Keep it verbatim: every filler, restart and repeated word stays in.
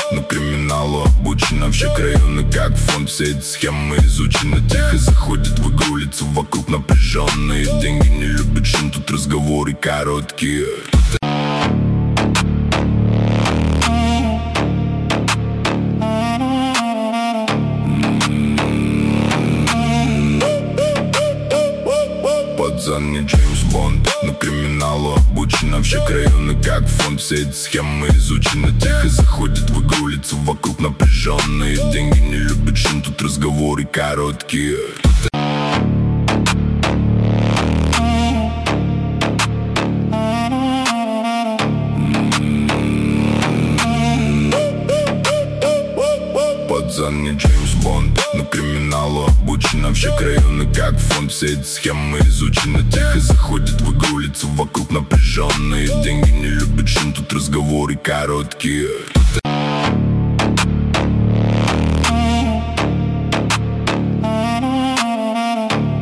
но криминалу обучено. Все районы как фонд, все эти схемы изучены. Тихо заходят в игру, лица вокруг напряженные. Деньги не любят шум, тут разговоры короткие. Пацан не Джеймс Бонд, но криминалу обучено. Все районы как фонд, все эти схемы изучены. Тихо заходят в игру, лица вокруг напряженные. Деньги не любят шум, тут разговоры короткие. Пацан не Джеймс Бонд, но криминалу обучено. Все районы как фонд, все эти схемы изучены. Тихо заходят в игру, лица вокруг напряженные. Деньги не любят шум, тут разговоры короткие.